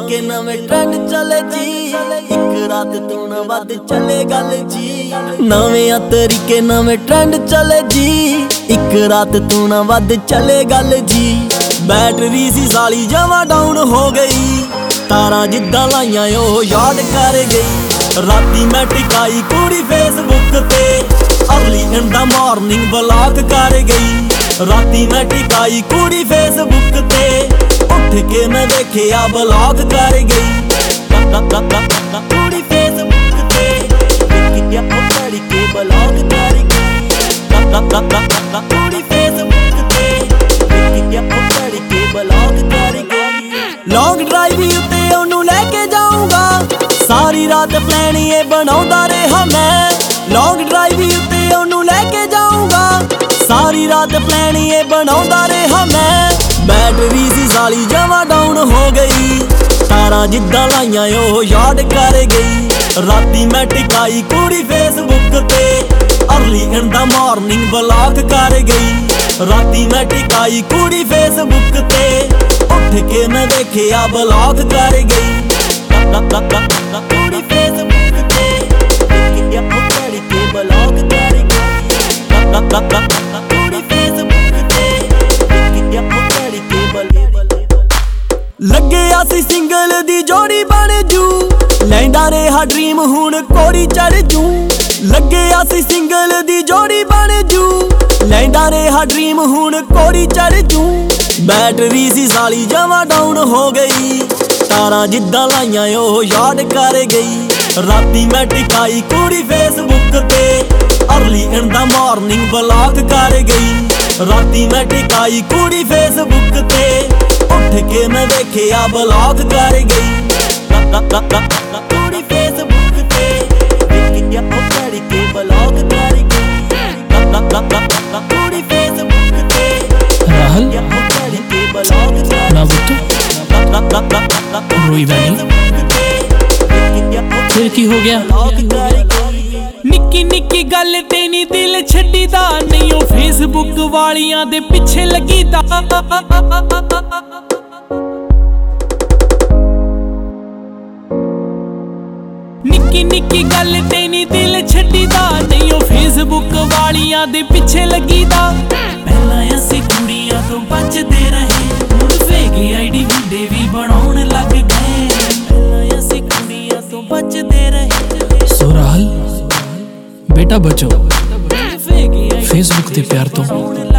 ਤਰੀਕੇ ਨਵੇਂ ਟ੍ਰੈਂਡ ਚੱਲੇ ਜੀ। ਇੱਕ ਰਾਤ ਤੋਂ ਨਾ ਵੱਧ ਚੱਲੇ ਗੱਲ ਜੀ। ਨਵੇਂ ਤਰੀਕੇ ਨਵੇਂ ਟ੍ਰੈਂਡ ਚੱਲੇ ਜੀ। ਇੱਕ ਰਾਤ ਤੋਂ ਨਾ ਵੱਧ ਚੱਲੇ ਗੱਲ ਜੀ। ਬੈਟਰੀ ਸੀ ਸਾਲੀ ਜਮਾਂ ਡਾਊਨ ਹੋ ਗਈ। ਤਾਰਾਂ ਜਿੱਦਾਂ ਲਾਈਆਂ ਉਹ ਯਾਦ ਕਰ ਗਈ। ਰਾਤੀ ਮੈਂ ਟਿਕਾਈ ਕੁੜੀ ਫੇਸਬੁੱਕ ਤੇ, early in the morning block ਕਰ ਗਈ। ਰਾਤੀ ਮੈਂ ਟਿਕਾਈ ਕੁੜੀ ਫੇਸਬੁੱਕ ਤੇ, ਉੱਠ ਕੇ ਮੈਂ ਵੇਖਿਆ ਬਲੌਕ ਕਰ ਗਈ। ਕੁੜੀ ਫੇਸਬੁੱਕ ਤੇ ਵੇਖਿਆ ਉਹ ਕੇ ਬਲੌਕ ਕਰ ਗਈ। ਕੁੜੀ ਫੇਸਬੁੱਕ ਤੇ ਵੇਖਿਆ ਉਹ ਕੇ ਬਲੌਕ ਕਰ ਗਈ। ਲੌਂਗ ਡਰਾਈਵ ਉੱਤੇ ਉਹਨੂੰ ਲੈ ਕੇ ਜਾਊਂਗਾ, ਸਾਰੀ ਰਾਤ ਪਲਾਨ ਇਹ ਬਣਾਉਂਦਾ ਰਿਹਾ ਮੈਂ। ਲੌਂਗ ਡਰਾਈਵ ਉੱਤੇ ਉਹਨੂੰ ਲੈ ਕੇ ਜਾਊਂਗਾ, ਸਾਰੀ ਰਾਤ ਪਲਾਨ ਇਹ ਬਣਾਉਂਦਾ ਰਿਹਾ ਮੈਂ। ਬੈਟਰੀ ਸੀ ਸਾਲੀ ਜਮਾਂ ਡਾਊਨ ਹੋ ਗਈ। ਤਾਰਾਂ ਜਿੱਦਾਂ ਲਾਈਆਂ ਉਹ ਯਾਦ ਕਰ ਗਈ। ਰਾਤੀ ਮੈਂ ਟਿਕਾਈ ਕੁੜੀ ਫੇਸਬੁੱਕ ਤੇ, early in the morning block ਕਰ ਗਈ। ਰਾਤੀ ਮੈਂ ਟਿਕਾਈ ਕੁੜੀ ਫੇਸਬੁੱਕ ਤੇ, ਉੱਠ ਕੇ ਮੈਂ ਵੇਖਿਆ ਬਲੌਕ ਕਰ ਗਈ। ਕੁੜੀ ਫੇਸਬੁੱਕ ਤੇ ਵੇਖਿਆ ਉਹ ਕੇ ਬਲੌਕ ਕਰ ਗਈ। ਕੁੜੀ ਫੇਸਬੁੱਕ ਤੇ ਵੇਖਿਆ ਉਹ ਕੇ ਬਲੌਕ। ਲੱਗਿਆ ਸੀ ਸਿੰਗਲ ਦੀ ਜੋੜੀ ਬਣ ਜੂ, ਲੈਂਦਾ ਰਿਹਾ ਡ੍ਰੀਮ ਹੁਣ ਕੋੜੀ ਚੜ ਜੂ। ਲੱਗਿਆ ਸੀ ਸਿੰਗਲ ਦੀ ਜੋੜੀ ਬਣ ਜੂ, ਲੈਂਦਾ ਰਿਹਾ ਡ੍ਰੀਮ ਹੁਣ ਕੋੜੀ ਚੜ ਜੂ। ਬੈਟਰੀ ਸੀ ਸਾਲੀ ਜਮਾਂ ਡਾਊਨ ਹੋ ਗਈ। ਤਾਰਾਂ ਜਿੱਦਾਂ ਲਾਈਆਂ ਉਹ ਯਾਦ ਕਰ ਗਈ। ਰਾਤੀ ਮੈਂ ਟਿਕਾਈ ਕੁੜੀ ਫੇਸਬੁੱਕ ਤੇ, early in the morning block ਕਰ ਗਈ। ਰਾਤੀ ਮੈਂ ਟਿਕਾਈ ਕੁੜੀ ਫੇਸਬੁੱਕ ਤੇ, ਉੱਠ ਕੇ ਮੈਂ ਵੇਖਿਆ ਬਲੌਕ ਕਰ ਗਈ। ਕੁੜੀ ਫੇਸਬੁੱਕ ਤੇ ਵੇਖਿਆ ਉਹ ਕੇ ਬਲੌਕ ਕਰ ਗਈ। ਕੁੜੀ ਫੇਸਬੁੱਕ ਤੇ ਰਾਹੁਲ ਕੇ ਬਲੌਕ ਕਰ ਨਾ ਬੁੱਤੂ ਰੋਈ ਬੈਣੀ, ਫਿਰ ਕੀ ਹੋ ਗਿਆ? ਨਿੱਕੀ ਨਿੱਕੀ ਗੱਲ ਤੇ ਨੀ ਦਿਲ ਛੱਡੀਦਾ, ਨਹੀਂ ਉਹ ਫੇਸਬੁੱਕ ਵਾਲੀਆਂ ਦੇ ਪਿੱਛੇ ਲੱਗੀਦਾ। ਨਿੱਕੀ ਨਿੱਕੀ ਗੱਲ ਤੇ ਨੀ ਦਿਲ ਛੱਡੀਦਾ, ਨਹੀਂ ਉਹ ਫੇਸਬੁੱਕ ਵਾਲੀਆਂ ਦੇ ਪਿੱਛੇ ਲੱਗੀਦਾ। ਪਹਿਲਾਂ ਅਸੀਂ ਕੁੜੀਆਂ ਤੋਂ ਬਚਦੇ ਰਹੇ, ਹੁਣ ਫੇਕ ਆਈਡੀ ਮੁੰਡੇ ਵੀ ਬਣਾਉਣ ਲੱਗ ਗਏ। ਪਹਿਲਾਂ ਅਸੀਂ ਕੁੜੀਆਂ ਤੋਂ ਬਚਦੇ ਰਹੇ। ਸੋ ਰਾਹੁਲ ਬੇਟਾ ਬਚੋ ਫੇਸਬੁੱਕ ਤੇ ਪਿਆਰ ਤੋਂ।